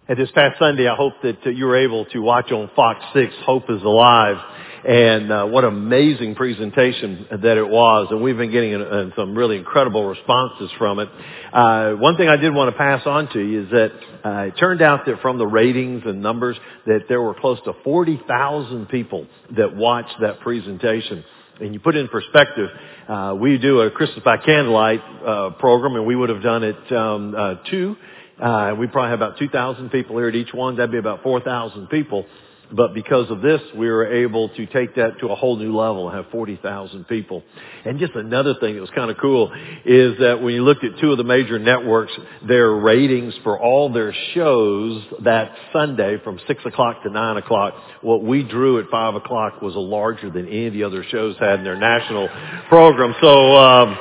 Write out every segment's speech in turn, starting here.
And this past Sunday, I hope that you were able to watch on Fox 6, Hope is Alive. And what an amazing presentation that it was. And we've been getting some really incredible responses from it. One thing I did want to pass on to you is that it turned out that from the ratings and numbers that there were close to 40,000 people that watched that presentation. And you put it in perspective, we do a Christmas by Candlelight program, and we would have done it two. We probably have about 2,000 people here at each one. That'd be about 4,000 people. But because of this, we were able to take that to a whole new level and have 40,000 people. And just another thing that was kind of cool is that when you looked at two of the major networks, their ratings for all their shows that Sunday from 6 o'clock to 9 o'clock, what we drew at 5 o'clock was larger than any of the other shows had in their national program. So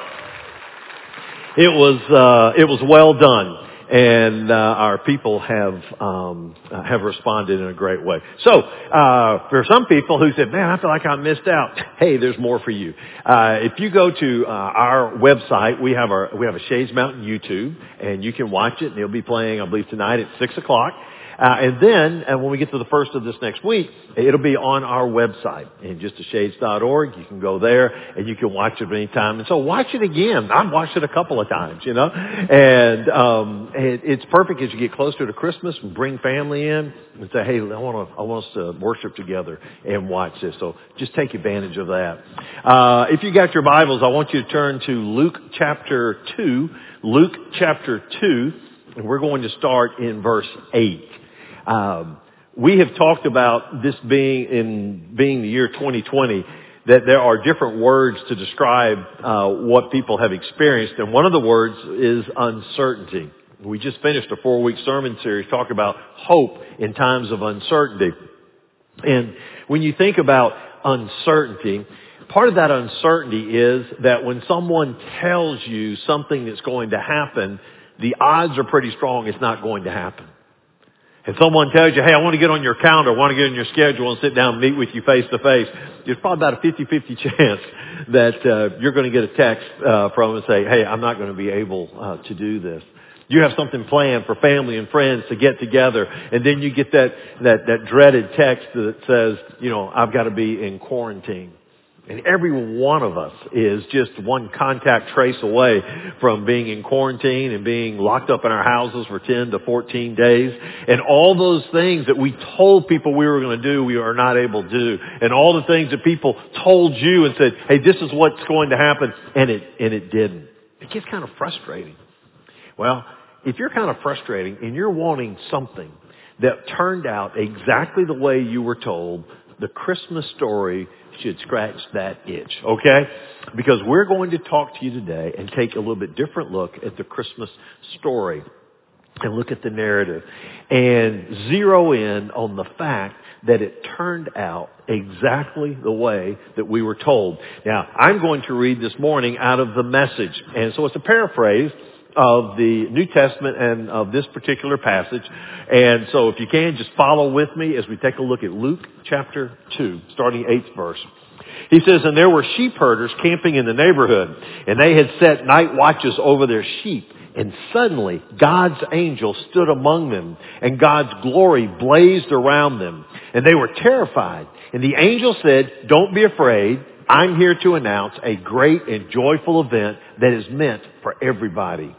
it was well done. And our people have responded in a great way. So for some people who said, "Man, I feel like I missed out," hey, there's more for you. If you go to our website, we have a Shades Mountain YouTube, and you can watch it. And it'll be playing, I believe, tonight at 6 o'clock. And then when we get to the first of this next week, it'll be on our website. And just shades.org, you can go there and you can watch it anytime. And so watch it again. I've watched it a couple of times, you know. And it's perfect as you get closer to Christmas and bring family in and say, "Hey, I want us to worship together and watch this." So just take advantage of that. If you got your Bibles, I want you to turn to Luke chapter 2. Luke chapter 2, and we're going to start in verse 8. We have talked about this being the year 2020, that there are different words to describe what people have experienced, and one of the words is uncertainty. We just finished a 4-week sermon series talking about hope in times of uncertainty. And when you think about uncertainty, part of that uncertainty is that when someone tells you something that's going to happen, the odds are pretty strong it's not going to happen. If someone tells you, "Hey, I want to get on your calendar, I want to get on your schedule and sit down and meet with you face to face," there's probably about a 50-50 chance that you're going to get a text from them and say, "Hey, I'm not going to be able to do this." You have something planned for family and friends to get together, and then you get that dreaded text that says, "I've got to be in quarantine." And every one of us is just one contact trace away from being in quarantine and being locked up in our houses for 10 to 14 days. And all those things that we told people we were going to do, we are not able to do. And all the things that people told you and said, "Hey, this is what's going to happen," and it didn't. It gets kind of frustrating. Well, if you're kind of frustrating and you're wanting something that turned out exactly the way you were told, the Christmas story should scratch that itch, okay? Because we're going to talk to you today and take a little bit different look at the Christmas story and look at the narrative and zero in on the fact that it turned out exactly the way that we were told. Now, I'm going to read this morning out of the Message. And so it's a paraphrase of the New Testament and of this particular passage. And so if you can, just follow with me as we take a look at Luke chapter 2, starting 8th verse. He says, "And there were sheep herders camping in the neighborhood, and they had set night watches over their sheep. And suddenly God's angel stood among them, and God's glory blazed around them. And they were terrified. And the angel said, 'Don't be afraid. I'm here to announce a great and joyful event that is meant for everybody.'"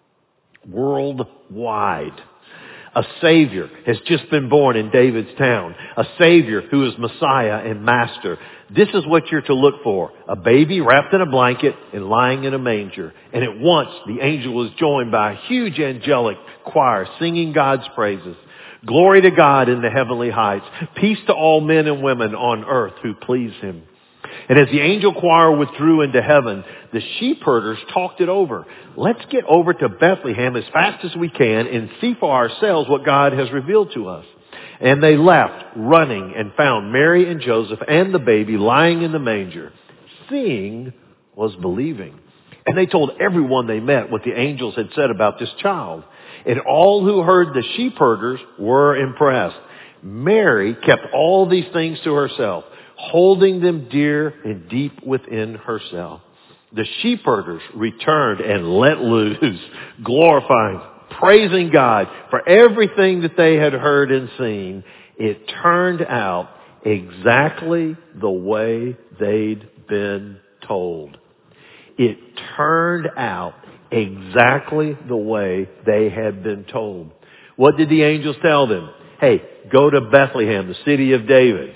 Worldwide, a Savior has just been born in David's town. A Savior who is Messiah and Master. This is what you're to look for. A baby wrapped in a blanket and lying in a manger. And at once the angel was joined by a huge angelic choir singing God's praises. "Glory to God in the heavenly heights. Peace to all men and women on earth who please Him." And as the angel choir withdrew into heaven, the sheep herders talked it over. "Let's get over to Bethlehem as fast as we can and see for ourselves what God has revealed to us." And they left, running, and found Mary and Joseph and the baby lying in the manger. Seeing was believing. And they told everyone they met what the angels had said about this child. And all who heard the sheep herders were impressed. Mary kept all these things to herself, holding them dear and deep within herself. The sheep herders returned and let loose, glorifying praising God for everything that they had heard and seen. It turned out exactly the way they'd been told. It turned out exactly the way they had been told. What did the angels tell them? Hey, go to Bethlehem, the city of David.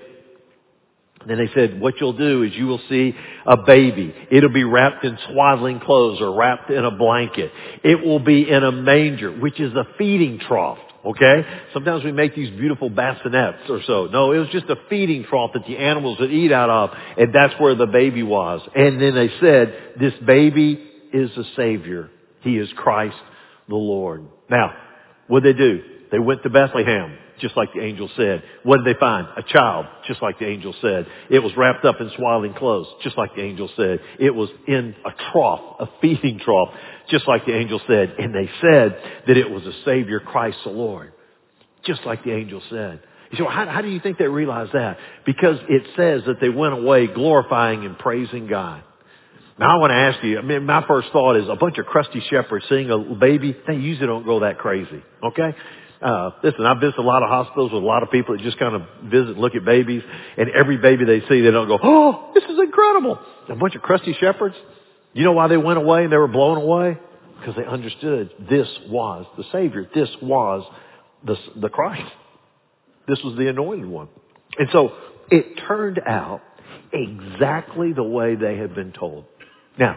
And then they said, what you'll do is you will see a baby. It'll be wrapped in swaddling clothes or wrapped in a blanket. It will be in a manger, which is a feeding trough. Okay? Sometimes we make these beautiful bassinets or so. No, it was just a feeding trough that the animals would eat out of, and that's where the baby was. And then they said, this baby is the Savior. He is Christ the Lord. Now, what did they do? They went to Bethlehem, just like the angel said. What did they find? A child, just like the angel said. It was wrapped up in swaddling clothes, just like the angel said. It was in a trough, a feeding trough, just like the angel said. And they said that it was a Savior, Christ the Lord, just like the angel said. You say, well, how do you think they realized that? Because it says that they went away glorifying and praising God. Now I want to ask you, my first thought is a bunch of crusty shepherds seeing a baby, they usually don't go that crazy, okay? Listen, I've visited a lot of hospitals with a lot of people that just kind of visit and look at babies, and every baby they see, they don't go, oh, this is incredible. A bunch of crusty shepherds. You know why they went away and they were blown away? Because they understood this was the Savior. This was the Christ. This was the anointed one. And so it turned out exactly the way they had been told. Now,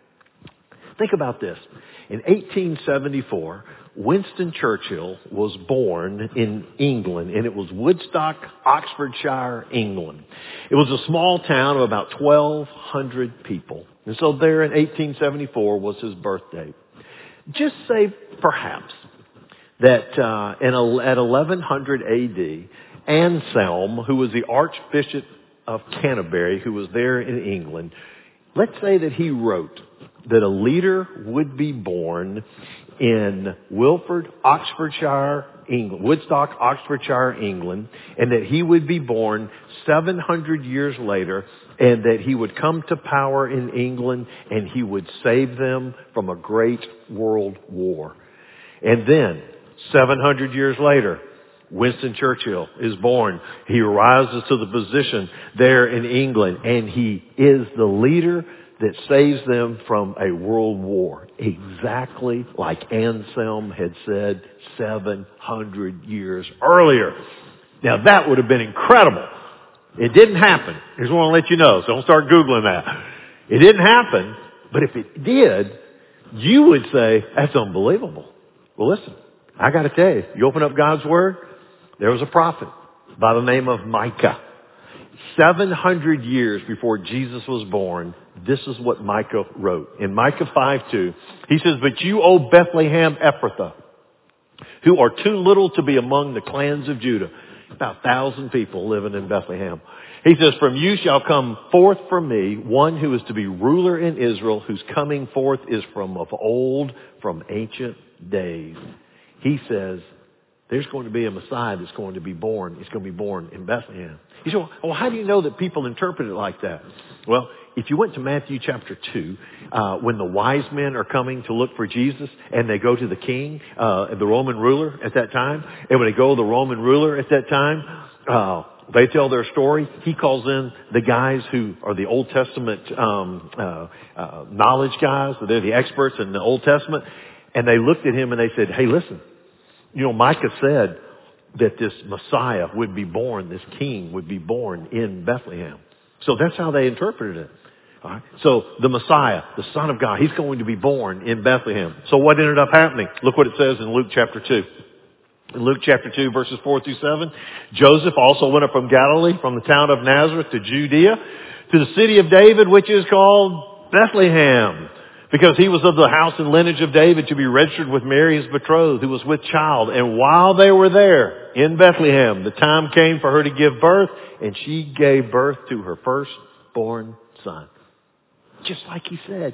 think about this. In 1874, Winston Churchill was born in England, and it was Woodstock, Oxfordshire, England. It was a small town of about 1,200 people. And so there in 1874 was his birth date. Just say perhaps that at 1100 A.D., Anselm, who was the Archbishop of Canterbury, who was there in England, let's say that he wrote that a leader would be born in Wilford, Oxfordshire, England, Woodstock, Oxfordshire, England, and that he would be born 700 years later, and that he would come to power in England, and he would save them from a great world war. And then, 700 years later, Winston Churchill is born. He rises to the position there in England, and he is the leader that saves them from a world war, exactly like Anselm had said 700 years earlier. Now that would have been incredible. It didn't happen. I just want to let you know, so don't start Googling that. It didn't happen, but if it did, you would say, that's unbelievable. Well, listen, I got to tell you, you open up God's Word, there was a prophet by the name of Micah. 700 years before Jesus was born, this is what Micah wrote. In Micah 5:2, he says, but you, O Bethlehem Ephrathah, who are too little to be among the clans of Judah. About 1,000 people living in Bethlehem. He says, from you shall come forth from me one who is to be ruler in Israel, whose coming forth is from of old, from ancient days. He says, there's going to be a Messiah that's going to be born. He's going to be born in Bethlehem. You say, well, how do you know that people interpret it like that? Well, if you went to Matthew chapter 2, when the wise men are coming to look for Jesus, and they go to the king, the Roman ruler at that time, and when they go to the Roman ruler at that time, they tell their story. He calls in the guys who are the Old Testament knowledge guys. They're the experts in the Old Testament. And they looked at him and they said, hey, listen, you know, Micah said that this Messiah would be born, this king would be born in Bethlehem. So that's how they interpreted it. All right. So the Messiah, the Son of God, he's going to be born in Bethlehem. So what ended up happening? Look what it says in Luke chapter 2. In Luke chapter 2, verses 4 through 7, Joseph also went up from Galilee, from the town of Nazareth to Judea, to the city of David, which is called Bethlehem, because he was of the house and lineage of David, to be registered with Mary, his betrothed, who was with child. And while they were there in Bethlehem, the time came for her to give birth, and she gave birth to her firstborn son. Just like he said,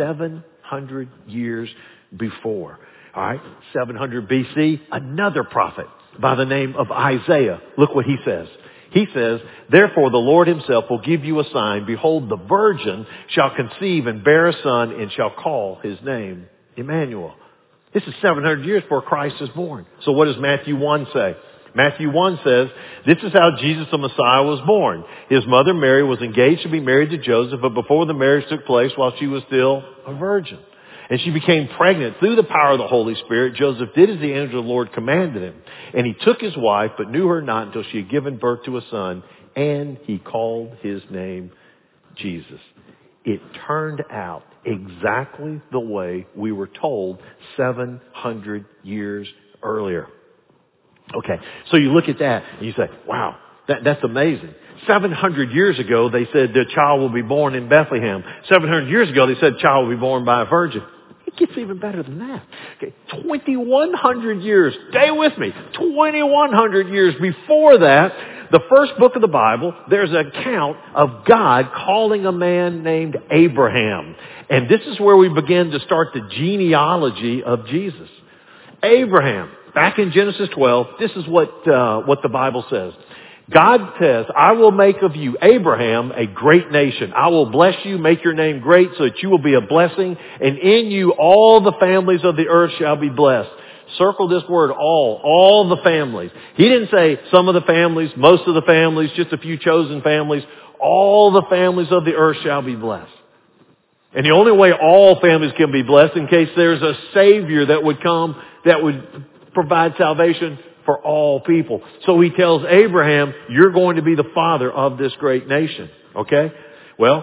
700 years before. All right, 700 BC, another prophet by the name of Isaiah. Look what he says. He says, therefore the Lord himself will give you a sign. Behold, the virgin shall conceive and bear a son, and shall call his name Emmanuel. This is 700 years before Christ is born. So what does Matthew 1 say? Matthew 1 says, this is how Jesus the Messiah was born. His mother Mary was engaged to be married to Joseph, but before the marriage took place, while she was still a virgin. And she became pregnant through the power of the Holy Spirit. Joseph did as the angel of the Lord commanded him. And he took his wife, but knew her not until she had given birth to a son. And he called his name Jesus. It turned out exactly the way we were told 700 years earlier. Okay, so you look at that and you say, wow, that's amazing. 700 years ago, they said the child will be born in Bethlehem. 700 years ago, they said the child will be born by a virgin. It gets even better than that. Okay, 2,100 years, stay with me, 2,100 years before that, the first book of the Bible, there's an account of God calling a man named Abraham. And this is where we begin to start the genealogy of Jesus. Abraham, back in Genesis 12, this is what the Bible says. God says, I will make of you, Abraham, a great nation. I will bless you, make your name great so that you will be a blessing. And in you all the families of the earth shall be blessed. Circle this word, all the families. He didn't say some of the families, most of the families, just a few chosen families. All the families of the earth shall be blessed. And the only way all families can be blessed, in case there's a Savior that would come, that would provide salvation for all people. So he tells Abraham, you're going to be the father of this great nation. Okay? Well,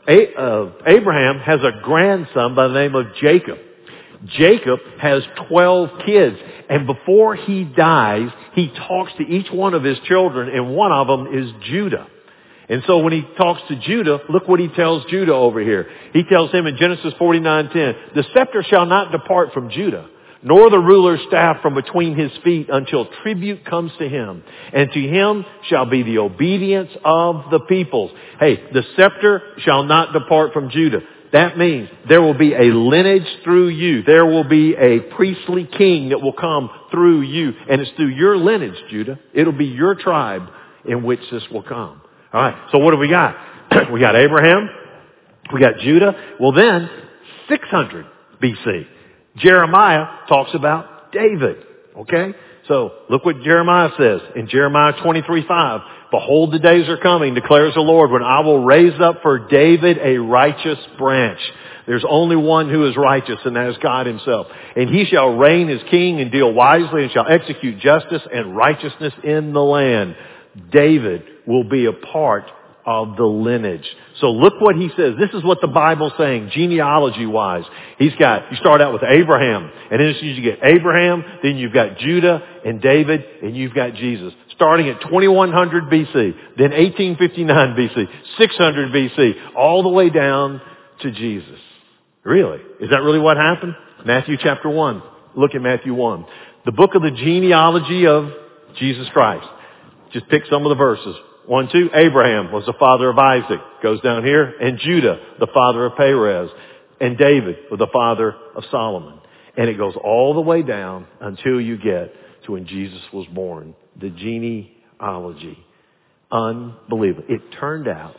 Abraham has a grandson by the name of Jacob. Jacob has 12 kids. And before he dies, he talks to each one of his children, and one of them is Judah. And so when he talks to Judah, look what he tells Judah over here. He tells him in Genesis 49:10, the scepter shall not depart from Judah, nor the ruler's staff from between his feet until tribute comes to him. And to him shall be the obedience of the peoples. Hey, the scepter shall not depart from Judah. That means there will be a lineage through you. There will be a priestly king that will come through you. And it's through your lineage, Judah. It'll be your tribe in which this will come. All right, so what do we got? We got Abraham. We got Judah. Well then, 600 BC. Jeremiah talks about David. Okay? So, look what Jeremiah says in Jeremiah 23:5. Behold, the days are coming, declares the Lord, when I will raise up for David a righteous branch. There's only one who is righteous, and that is God himself. And he shall reign as king and deal wisely and shall execute justice and righteousness in the land. David will be a part of the lineage. So look what he says. This is what the Bible's saying, genealogy-wise. You start out with Abraham, and then as soon as you get Abraham, then you've got Judah and David, and you've got Jesus. Starting at 2100 BC, then 1859 BC, 600 BC, all the way down to Jesus. Really? Is that really what happened? Matthew chapter 1. Look at Matthew 1. The book of the genealogy of Jesus Christ. Just pick some of the verses. 1, 2, Abraham was the father of Isaac. Goes down here. And Judah, the father of Perez. And David was the father of Solomon. And it goes all the way down until you get to when Jesus was born. The genealogy. Unbelievable. It turned out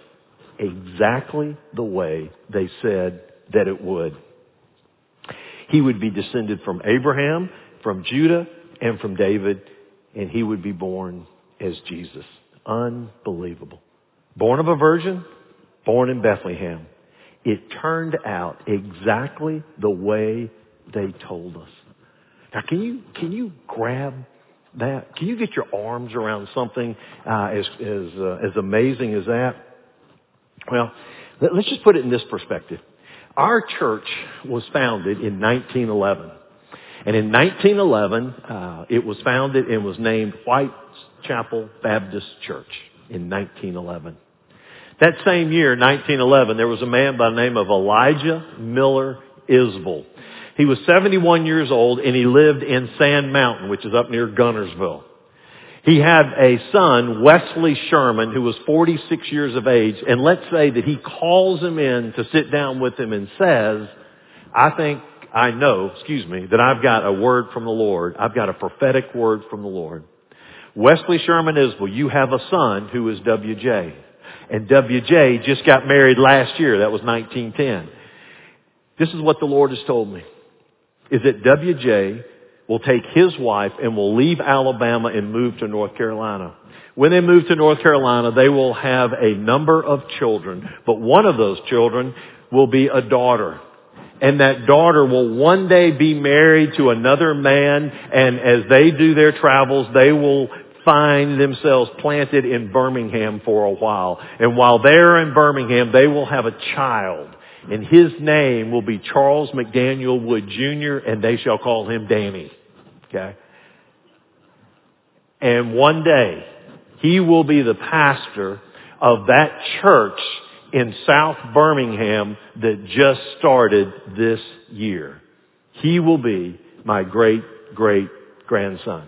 exactly the way they said that it would. He would be descended from Abraham, from Judah, and from David. And he would be born as Jesus. Unbelievable. Born of a virgin, born in Bethlehem. It turned out exactly the way they told us. Now, can you grab that? Can you get your arms around something as amazing as that? Well, let's just put it in this perspective. Our church was founded in 1911. And in 1911, it was founded and was named Whitechapel Baptist Church in 1911. That same year, 1911, there was a man by the name of Elijah Miller Isbell. He was 71 years old, and he lived in Sand Mountain, which is up near Gunnersville. He had a son, Wesley Sherman, who was 46 years of age, and let's say that he calls him in to sit down with him and says, I know that I've got a word from the Lord. I've got a prophetic word from the Lord. Wesley Sherman Isbell, you have a son who is W.J. And W.J. just got married last year. That was 1910. This is what the Lord has told me. is that WJ will take his wife and will leave Alabama and move to North Carolina. When they move to North Carolina, they will have a number of children, but one of those children will be a daughter. And that daughter will one day be married to another man, and as they do their travels, they will find themselves planted in Birmingham for a while. And while they're in Birmingham, they will have a child. And his name will be Charles McDaniel Wood Jr., and they shall call him Danny. Okay? And one day, he will be the pastor of that church in South Birmingham that just started this year. He will be my great-great-grandson.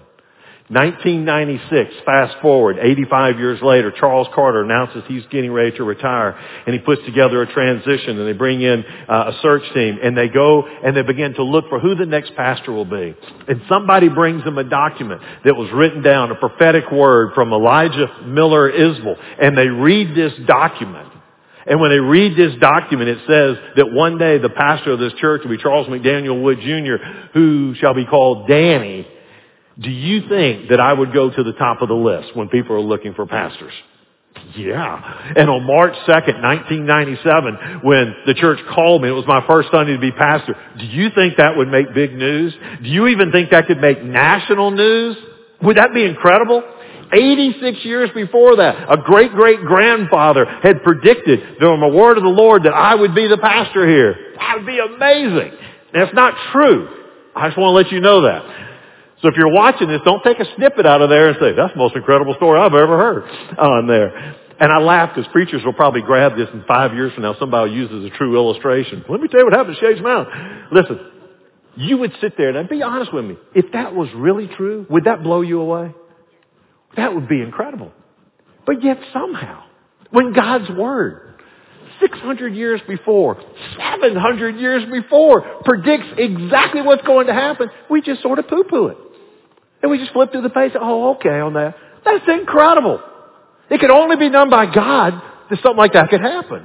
1996, fast forward, 85 years later, Charles Carter announces he's getting ready to retire, and he puts together a transition, and they bring in a search team, and they go and they begin to look for who the next pastor will be. And somebody brings them a document that was written down, a prophetic word from Elijah Miller Isbell, and they read this document. And when they read this document, it says that one day the pastor of this church will be Charles McDaniel Wood Jr., who shall be called Danny. Do you think that I would go to the top of the list when people are looking for pastors? Yeah. And on March 2nd, 1997, when the church called me, it was my first Sunday to be pastor. Do you think that would make big news? Do you even think that could make national news? Would that be incredible? 86 years before that, a great-great-grandfather had predicted from a word of the Lord that I would be the pastor here. That would be amazing. And it's not true. I just want to let you know that. So if you're watching this, don't take a snippet out of there and say, that's the most incredible story I've ever heard on there. And I laugh because preachers will probably grab this in 5 years from now. Somebody will use it as a true illustration. Let me tell you what happened to Shades Mountain. Listen, you would sit there, and be honest with me, if that was really true, would that blow you away? That would be incredible. But yet somehow, when God's Word, 600 years before, 700 years before, predicts exactly what's going to happen, we just sort of poo-poo it. And we just flip through the page, oh, okay on that. That's incredible. It could only be done by God that something like that could happen.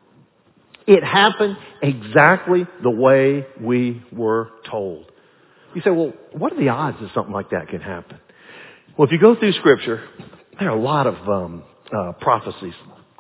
It happened exactly the way we were told. You say, well, what are the odds that something like that can happen? Well, if you go through Scripture, there are a lot of prophecies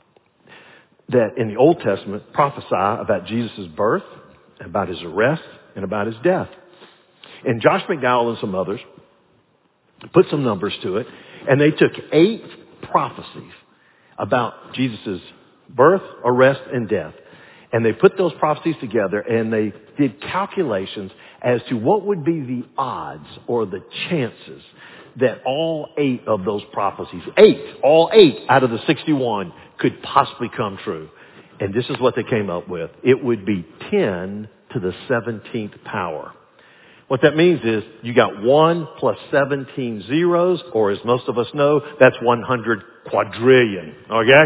that in the Old Testament prophesy about Jesus' birth, about his arrest, and about his death. And Josh McDowell and some others put some numbers to it, and they took 8 prophecies about Jesus' birth, arrest, and death. And they put those prophecies together, and they did calculations as to what would be the odds or the chances that all 8 of those prophecies, all 8 out of the 61 could possibly come true. And this is what they came up with. It would be 10 to the 17th power. What that means is you got 1 plus 17 zeros, or as most of us know, that's 100 quadrillion. Okay?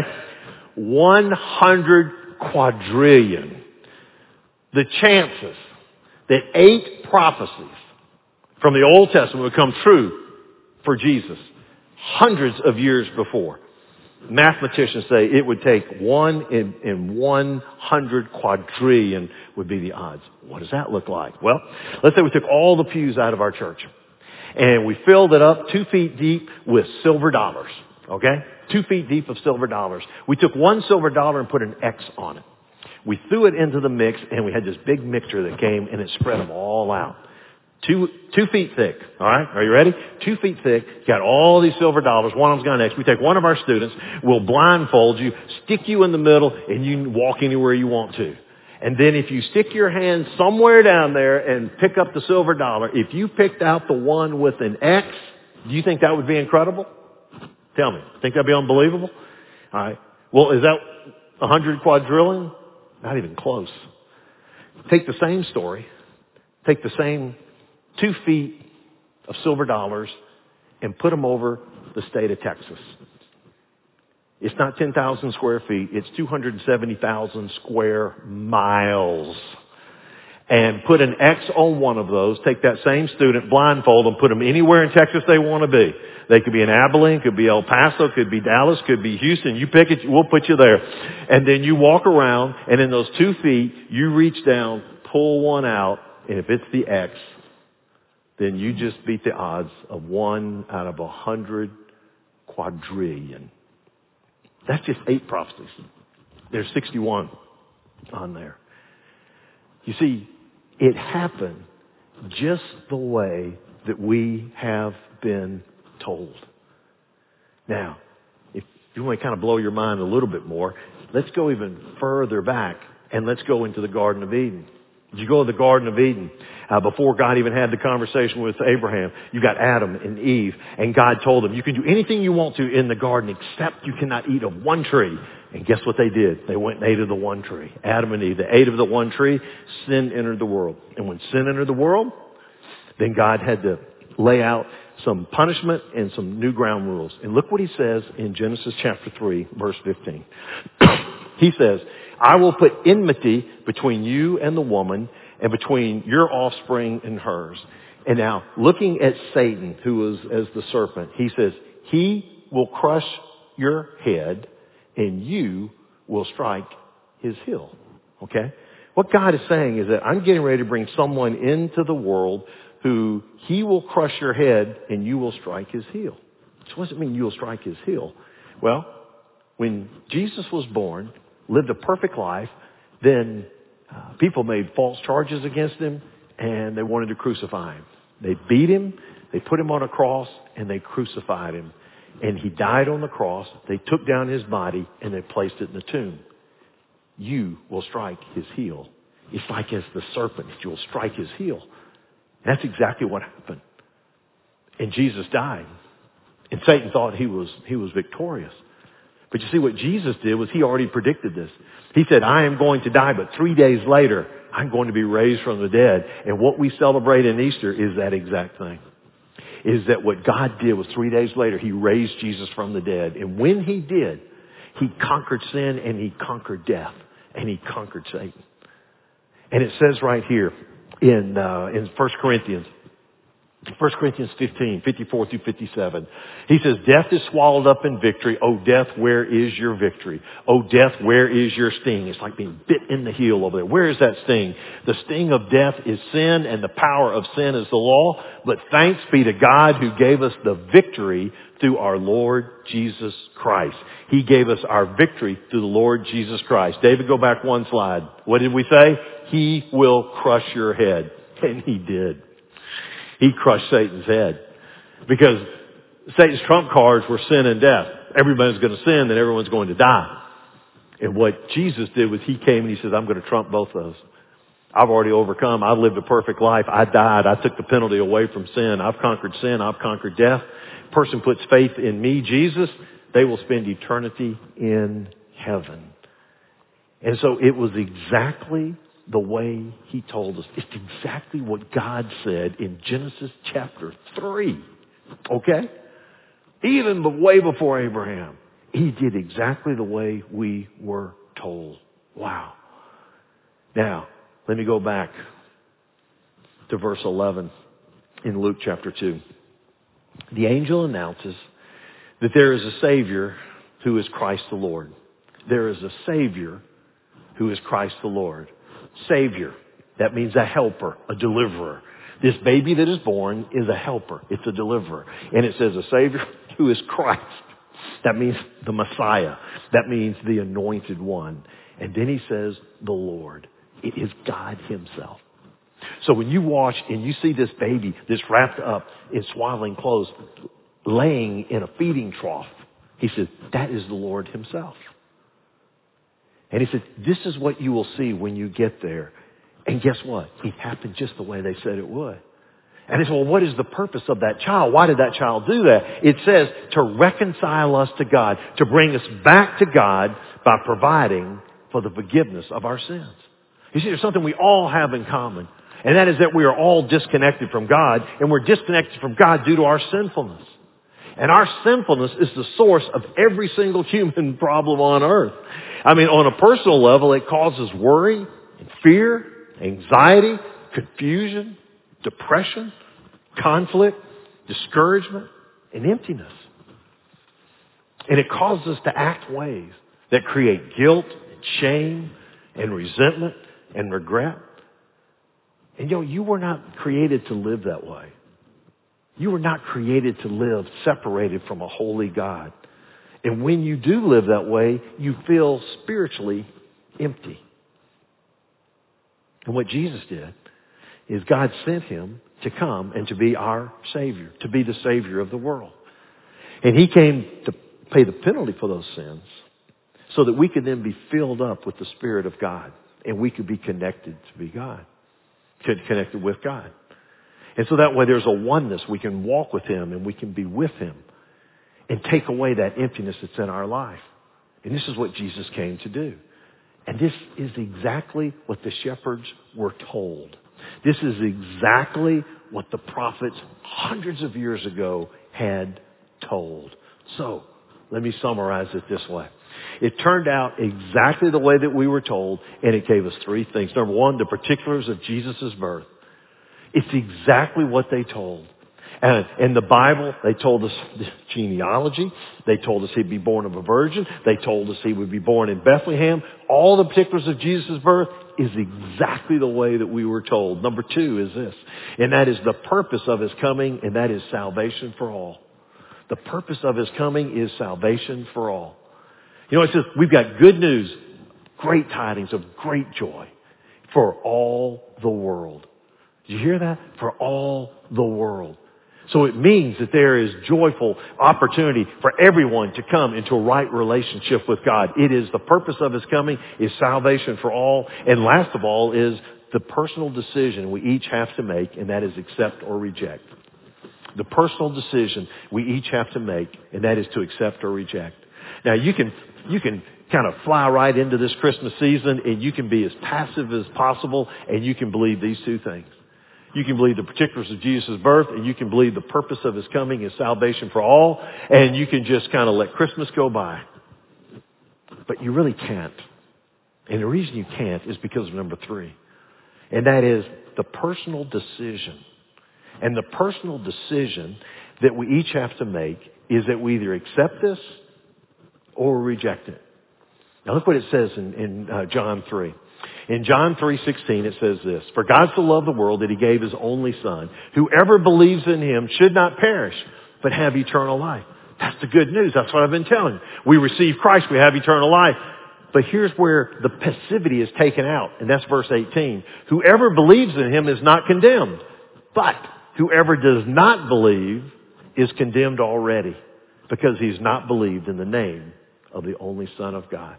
100 quadrillion. The chances that 8 prophecies from the Old Testament would come true for Jesus hundreds of years before. Mathematicians say it would take 1 in 100 quadrillion would be the odds. What does that look like? Well, let's say we took all the pews out of our church and we filled it up 2 feet deep with silver dollars. Okay? 2 feet deep of silver dollars. We took 1 silver dollar and put an X on it. We threw it into the mix and we had this big mixture that came and it spread them all out. 2 feet thick. All right. Are you ready? 2 feet thick. Got all these silver dollars. One of them's gone next. We take one of our students. We'll blindfold you, stick you in the middle, and you can walk anywhere you want to. And then if you stick your hand somewhere down there and pick up the silver dollar, if you picked out the one with an X, do you think that would be incredible? Tell me. Think that'd be unbelievable? All right. Well, is that 100 quadrillion? Not even close. Take the same story. Take the same 2 feet of silver dollars and put them over the state of Texas. It's not 10,000 square feet. It's 270,000 square miles. And put an X on one of those. Take that same student, blindfold them, put them anywhere in Texas they want to be. They could be in Abilene, could be El Paso, could be Dallas, could be Houston. You pick it, we'll put you there. And then you walk around, and in those 2 feet, you reach down, pull one out, And if it's the X, then you just beat the odds of 1 out of 100 quadrillion. That's just 8 prophecies. There's 61 on there. You see, it happened just the way that we have been told. Now, if you want to kind of blow your mind a little bit more, let's go even further back and let's go into the Garden of Eden. Did you go to the Garden of Eden? Before God even had the conversation with Abraham, you got Adam and Eve, and God told them, you can do anything you want to in the garden except you cannot eat of one tree. And guess what they did? They went and ate of the one tree. Adam and Eve, they ate of the one tree. Sin entered the world. And when sin entered the world, then God had to lay out some punishment and some new ground rules. And look what he says in Genesis chapter 3, verse 15. He says, I will put enmity between you and the woman, and between your offspring and hers. And now, looking at Satan, who is as the serpent, he says, he will crush your head, and you will strike his heel. Okay? What God is saying is that I'm getting ready to bring someone into the world who he will crush your head, and you will strike his heel. So what does it mean you will strike his heel? Well, when Jesus was born, lived a perfect life, then people made false charges against him, and they wanted to crucify him. They beat him, they put him on a cross, and they crucified him. And he died on the cross. They took down his body, and they placed it in the tomb. You will strike his heel. It's like as the serpent, you will strike his heel. That's exactly what happened. And Jesus died. And Satan thought he was victorious. But you see, what Jesus did was he already predicted this. He said, I am going to die, but 3 days later, I'm going to be raised from the dead. And what we celebrate in Easter is that exact thing. Is that what God did was 3 days later, he raised Jesus from the dead. And when he did, he conquered sin and he conquered death and he conquered Satan. And it says right here in 1 Corinthians 15, 54 through 57. He says, death is swallowed up in victory. Oh, death, where is your victory? Oh, death, where is your sting? It's like being bit in the heel over there. Where is that sting? The sting of death is sin, and the power of sin is the law. But thanks be to God who gave us the victory through our Lord Jesus Christ. He gave us our victory through the Lord Jesus Christ. David, go back one slide. What did we say? He will crush your head. And he did. He crushed Satan's head. Because Satan's trump cards were sin and death. Everybody's going to sin, then everyone's going to die. And what Jesus did was he came and he says, I'm going to trump both those. I've already overcome. I've lived a perfect life. I died. I took the penalty away from sin. I've conquered sin. I've conquered death. Person puts faith in me, Jesus, they will spend eternity in heaven. And so it was exactly the way he told us. It's exactly what God said in Genesis chapter 3. Okay? Even way before Abraham. He did exactly the way we were told. Wow. Now, let me go back to verse 11 in Luke chapter 2. The angel announces that there is a Savior who is Christ the Lord. There is a Savior who is Christ the Lord. Savior. That means a helper, a deliverer. This baby that is born is a helper. It's a deliverer. And it says a Savior who is Christ. That means the Messiah. That means the anointed one. And then he says the Lord. It is God himself. So when you watch and you see this baby that's wrapped up in swaddling clothes, laying in a feeding trough, he said, that is the Lord himself. And he said, this is what you will see when you get there. And guess what? It happened just the way they said it would. And they said, well, what is the purpose of that child? Why did that child do that? It says to reconcile us to God, to bring us back to God by providing for the forgiveness of our sins. You see, there's something we all have in common. And that is that we are all disconnected from God. And we're disconnected from God due to our sinfulness. And our sinfulness is the source of every single human problem on earth. I mean, on a personal level, it causes worry and fear, anxiety, confusion, depression, conflict, discouragement, and emptiness. And it causes us to act ways that create guilt and shame and resentment and regret. And you were not created to live that way. You were not created to live separated from a holy God. And when you do live that way, you feel spiritually empty. And what Jesus did is God sent him to come and to be our Savior, to be the Savior of the world. And he came to pay the penalty for those sins so that we could then be filled up with the Spirit of God and we could be connected to be God, connected with God. And so that way there's a oneness. We can walk with him and we can be with him and take away that emptiness that's in our life. And this is what Jesus came to do. And this is exactly what the shepherds were told. This is exactly what the prophets hundreds of years ago had told. So, let me summarize it this way. It turned out exactly the way that we were told, and it gave us three things. Number one, the particulars of Jesus' birth. It's exactly what they told. And in the Bible, they told us the genealogy. They told us he'd be born of a virgin. They told us he would be born in Bethlehem. All the particulars of Jesus' birth is exactly the way that we were told. Number two is this, and that is the purpose of his coming, and that is salvation for all. The purpose of his coming is salvation for all. It says we've got good news, great tidings of great joy for all the world. Did you hear that? For all the world. So it means that there is joyful opportunity for everyone to come into a right relationship with God. It is the purpose of his coming is salvation for all. And last of all is the personal decision we each have to make, and that is accept or reject. The personal decision we each have to make, and that is to accept or reject. Now you can kind of fly right into this Christmas season and you can be as passive as possible and you can believe these two things. You can believe the particulars of Jesus' birth, and you can believe the purpose of his coming is salvation for all, and you can just kind of let Christmas go by. But you really can't. And the reason you can't is because of number three. And that is the personal decision. And the personal decision that we each have to make is that we either accept this or reject it. Now look what it says in John 3. In John 3:16 it says this, "For God so loved the world that he gave his only son. Whoever believes in him should not perish, but have eternal life." That's the good news. That's what I've been telling you. We receive Christ, we have eternal life. But here's where the passivity is taken out, and that's verse 18. "Whoever believes in him is not condemned, but whoever does not believe is condemned already, because he's not believed in the name of the only Son of God."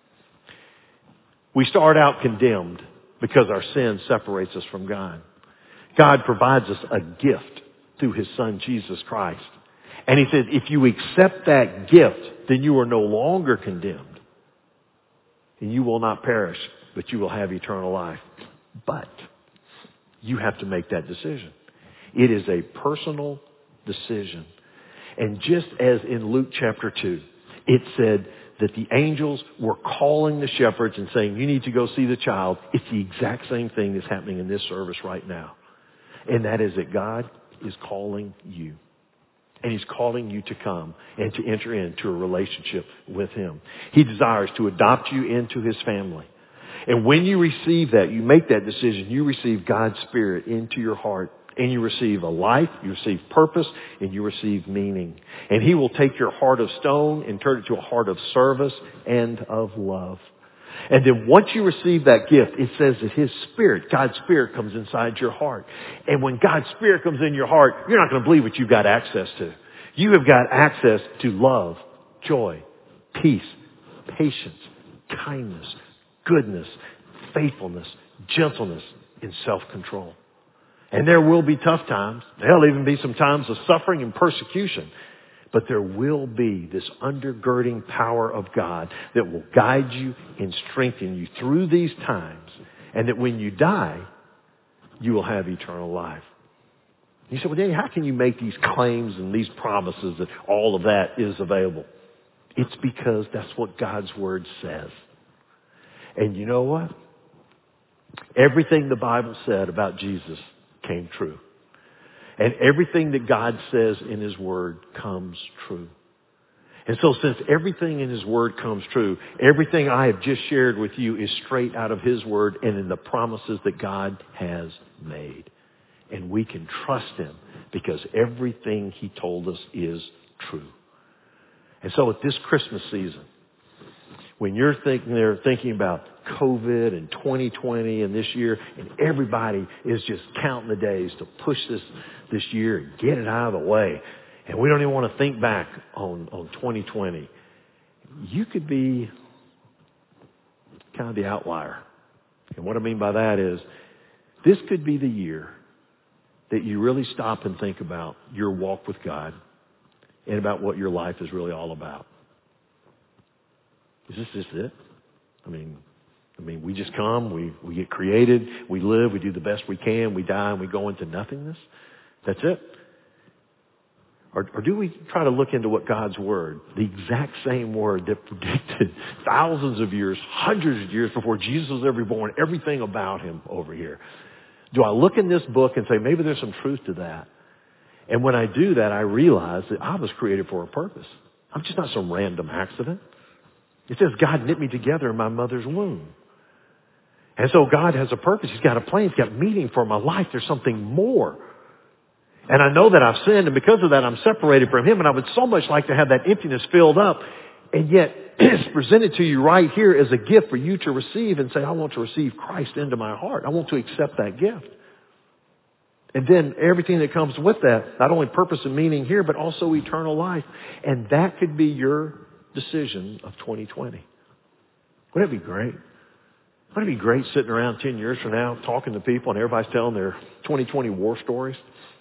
We start out condemned because our sin separates us from God. God provides us a gift through his son, Jesus Christ. And he said, if you accept that gift, then you are no longer condemned. And you will not perish, but you will have eternal life. But you have to make that decision. It is a personal decision. And just as in Luke chapter 2, it said that the angels were calling the shepherds and saying, you need to go see the child. It's the exact same thing that's happening in this service right now. And that is that God is calling you. And he's calling you to come and to enter into a relationship with him. He desires to adopt you into his family. And when you receive that, you make that decision, you receive God's Spirit into your heart. And you receive a life, you receive purpose, and you receive meaning. And he will take your heart of stone and turn it to a heart of service and of love. And then once you receive that gift, it says that his Spirit, God's Spirit, comes inside your heart. And when God's Spirit comes in your heart, you're not going to believe what you've got access to. You have got access to love, joy, peace, patience, kindness, goodness, faithfulness, gentleness, and self-control. And there will be tough times. There'll even be some times of suffering and persecution. But there will be this undergirding power of God that will guide you and strengthen you through these times. And that when you die, you will have eternal life. You say, well, Danny, how can you make these claims and these promises that all of that is available? It's because that's what God's Word says. And you know what? Everything the Bible said about Jesus came true. And everything that God says in his word comes true. And so since everything in His Word comes true, everything I have just shared with you is straight out of His Word and in the promises that God has made. And we can trust Him because everything He told us is true. And so at this Christmas season, when you're thinking about COVID and 2020 and this year, and everybody is just counting the days to push this year and get it out of the way, and we don't even want to think back on 2020, you could be kind of the outlier. And what I mean by that is, this could be the year that you really stop and think about your walk with God and about what your life is really all about. Is this just it? I mean, we just come, we get created, we live, we do the best we can, we die, and we go into nothingness? That's it? Or do we try to look into what God's Word, the exact same Word that predicted thousands of years, hundreds of years before Jesus was ever born, everything about Him over here? Do I look in this book and say, maybe there's some truth to that? And when I do that, I realize that I was created for a purpose. I'm just not some random accident. It says God knit me together in my mother's womb. And so God has a purpose. He's got a plan. He's got meaning for my life. There's something more. And I know that I've sinned, and because of that, I'm separated from Him. And I would so much like to have that emptiness filled up. And yet, it's presented to you right here as a gift for you to receive and say, I want to receive Christ into my heart. I want to accept that gift. And then everything that comes with that, not only purpose and meaning here, but also eternal life. And that could be your decision of 2020. Wouldn't it be great? Wouldn't it be great sitting around 10 years from now talking to people and everybody's telling their 2020 war stories?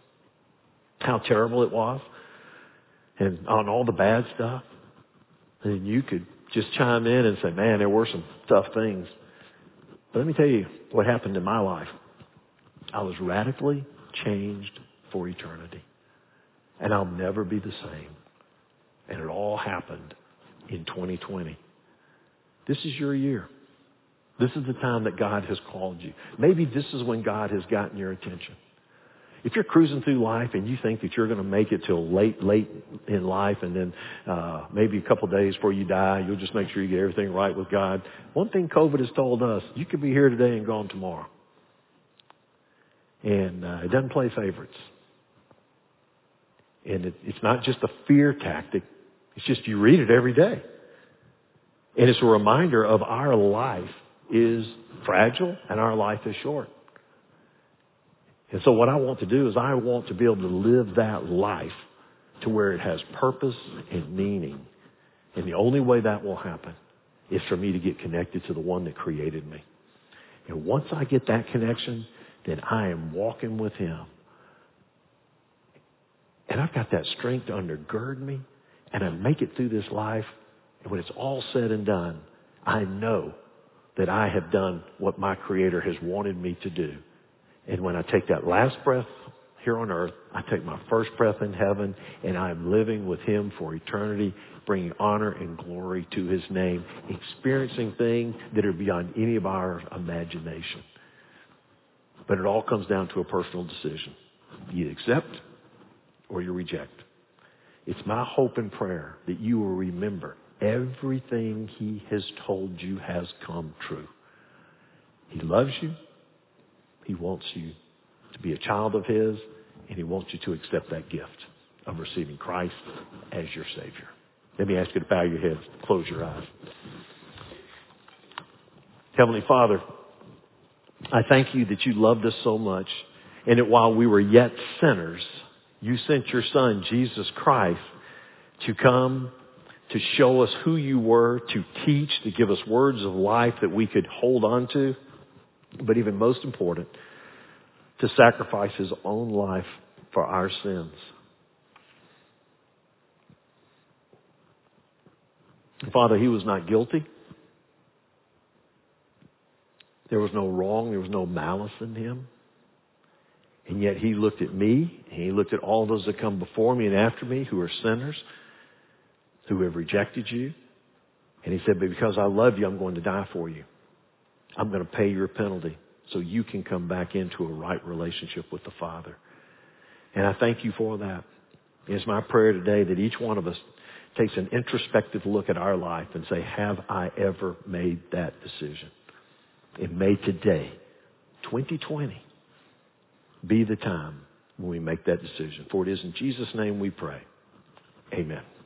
How terrible it was. And on all the bad stuff. And you could just chime in and say, man, there were some tough things. But let me tell you what happened in my life. I was radically changed for eternity. And I'll never be the same. And it all happened in 2020. This is your year. This is the time that God has called you. Maybe this is when God has gotten your attention. If you're cruising through life and you think that you're going to make it till late in life and then maybe a couple of days before you die, you'll just make sure you get everything right with God. One thing COVID has told us, you could be here today and gone tomorrow. And it doesn't play favorites. And it's not just a fear tactic. It's just you read it every day. And it's a reminder of our life is fragile and our life is short. And so what I want to do is I want to be able to live that life to where it has purpose and meaning. And the only way that will happen is for me to get connected to the one that created me. And once I get that connection, then I am walking with Him. And I've got that strength to undergird me. And I make it through this life. And when it's all said and done, I know that I have done what my Creator has wanted me to do. And when I take that last breath here on earth, I take my first breath in heaven, and I'm living with Him for eternity, bringing honor and glory to His name, experiencing things that are beyond any of our imagination. But it all comes down to a personal decision. You accept or you reject. It's my hope and prayer that you will remember everything He has told you has come true. He loves you. He wants you to be a child of His, and He wants you to accept that gift of receiving Christ as your Savior. Let me ask you to bow your heads, close your eyes. Heavenly Father, I thank You that You loved us so much, and that while we were yet sinners, You sent Your Son, Jesus Christ, to come to show us who You were, to teach, to give us words of life that we could hold on to. But even most important, to sacrifice His own life for our sins. Father, He was not guilty. There was no wrong. There was no malice in Him. And yet He looked at me, and He looked at all those that come before me and after me who are sinners, who have rejected You. And He said, but because I love You, I'm going to die for you. I'm going to pay your penalty so you can come back into a right relationship with the Father. And I thank You for that. It's my prayer today that each one of us takes an introspective look at our life and say, have I ever made that decision? And may today, 2020, be the time when we make that decision. For it is in Jesus' name we pray. Amen.